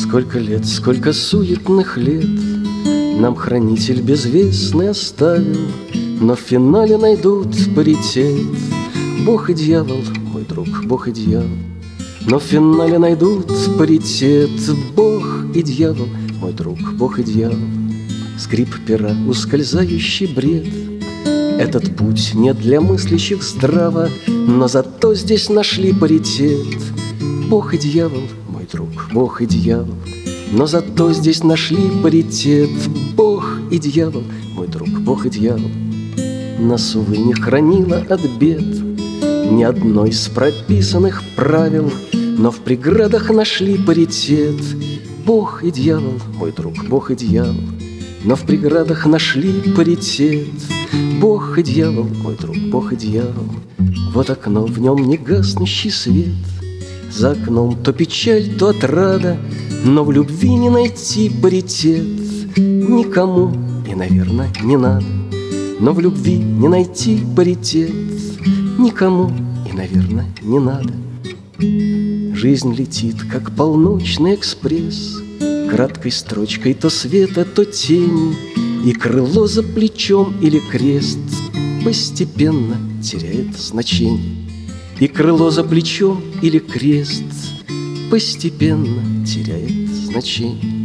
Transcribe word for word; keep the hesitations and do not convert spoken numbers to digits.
Сколько лет, сколько суетных лет нам хранитель безвестный оставил, но в финале найдут паритет. Бог и дьявол, мой друг, Бог и дьявол, но в финале найдут паритет. Бог и дьявол, мой друг, Бог и дьявол. Скрип пера, ускользающий бред. Этот путь не для мыслящих здраво, но зато здесь нашли паритет. Бог и дьявол, мой друг, Бог и дьявол, но зато здесь нашли паритет. Бог и дьявол, мой друг, Бог и дьявол. Нас, увы, не хранило от бед ни одной из прописанных правил, но в преградах нашли паритет. Бог и дьявол, мой друг, Бог и дьявол, но в преградах нашли паритет. Бог и дьявол, мой друг, Бог и дьявол. Вот окно, в нем не гаснущий свет. За окном то печаль, то отрада, но в любви не найти паритет. Никому и, наверное, не надо, но в любви не найти паритет. Никому и, наверное, не надо. Жизнь летит, как полночный экспресс, краткой строчкой то света, то тени, и крыло за плечом или крест постепенно теряет значение. И крыло за плечом или крест постепенно теряет значение.